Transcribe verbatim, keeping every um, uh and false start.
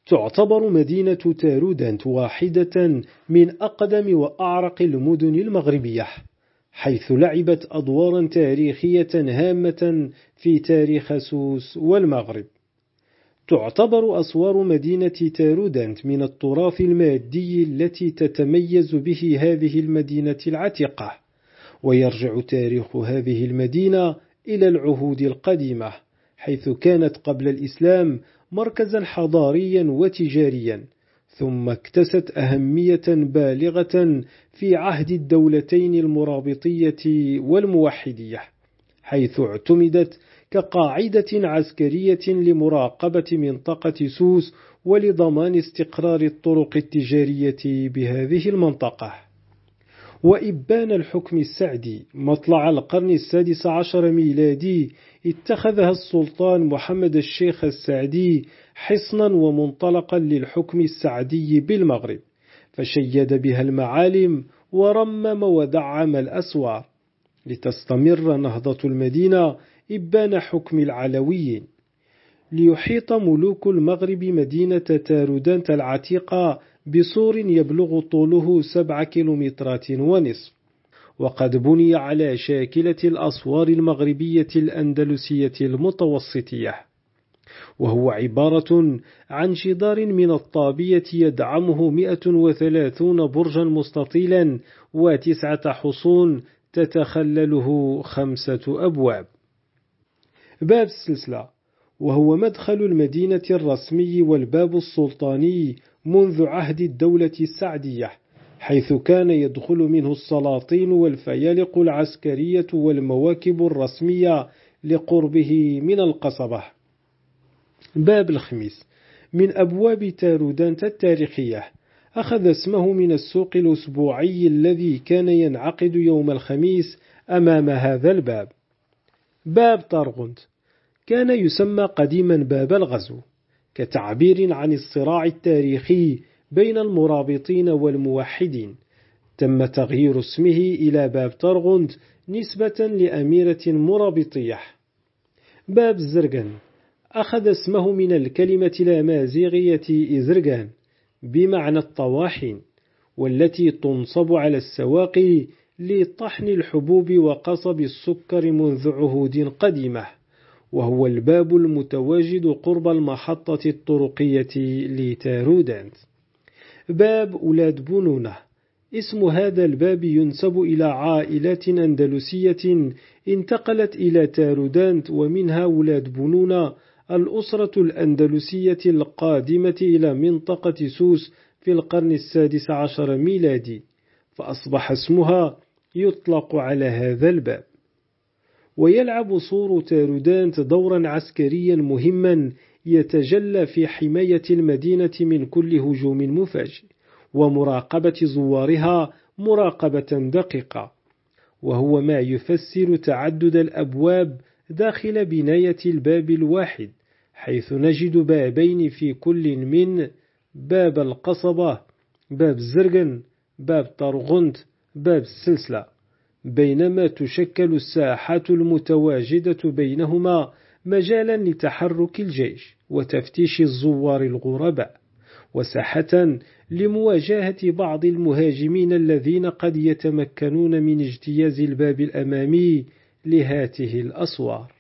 تعتبر مدينة تارودانت واحدة من أقدم وأعرق المدن المغربية، حيث لعبت أدوارا تاريخية هامة في تاريخ سوس والمغرب. تعتبر أسوار مدينة تارودانت من التراث المادي التي تتميز به هذه المدينة العتيقة، ويرجع تاريخ هذه المدينة إلى العهود القديمة، حيث كانت قبل الإسلام مركزا حضاريا وتجاريا، ثم اكتست أهمية بالغة في عهد الدولتين المرابطية والموحدية، حيث اعتمدت كقاعدة عسكرية لمراقبة منطقة سوس ولضمان استقرار الطرق التجارية بهذه المنطقة. وإبان الحكم السعدي مطلع القرن السادس عشر ميلادي اتخذها السلطان محمد الشيخ السعدي حصنا ومنطلقا للحكم السعدي بالمغرب، فشيد بها المعالم ورمم ودعم الأسوار لتستمر نهضة المدينة إبان حكم العلويين. ليحيط ملوك المغرب مدينة تارودانت العتيقة بسور يبلغ طوله سبع كيلومترات ونصف، وقد بني على شاكلة الأسوار المغربية الأندلسية المتوسطية، وهو عبارة عن جدار من الطابية يدعمه مئة وثلاثون برجا مستطيلا وتسعة حصون تتخلله خمسة أبواب. باب السلسلة، وهو مدخل المدينة الرسمي والباب السلطاني منذ عهد الدولة السعدية، حيث كان يدخل منه السلاطين والفيالق العسكرية والمواكب الرسمية لقربه من القصبة. باب الخميس، من أبواب تارودانت التاريخية، أخذ اسمه من السوق الأسبوعي الذي كان ينعقد يوم الخميس أمام هذا الباب. باب طرغنت كان يسمى قديما باب الغزو، كتعبير عن الصراع التاريخي بين المرابطين والموحدين. تم تغيير اسمه إلى باب طرغنت نسبة لأميرة مرابطية. باب الزرقان أخذ اسمه من الكلمة الأمازيغية إزرقان بمعنى الطواحين، والتي تنصب على السواقي لطحن الحبوب وقصب السكر منذ عهود قديمة، وهو الباب المتواجد قرب المحطة الطرقية لتارودانت. باب أولاد بنونة، اسم هذا الباب ينسب إلى عائلات أندلسية انتقلت إلى تارودانت، ومنها أولاد بنونة الأسرة الأندلسية القادمة إلى منطقة سوس في القرن السادس عشر ميلادي، فأصبح اسمها يطلق على هذا الباب. ويلعب سور تارودانت دورا عسكريا مهما يتجلى في حماية المدينة من كل هجوم مفاجئ، ومراقبة زوارها مراقبة دقيقة، وهو ما يفسر تعدد الأبواب داخل بناية الباب الواحد، حيث نجد بابين في كل من باب القصبة، باب الزرقن، باب طرغنت، باب السلسلة، بينما تشكل الساحات المتواجدة بينهما مجالا لتحرك الجيش وتفتيش الزوار الغرباء، وساحة لمواجهة بعض المهاجمين الذين قد يتمكنون من اجتياز الباب الأمامي لهاته الأسوار.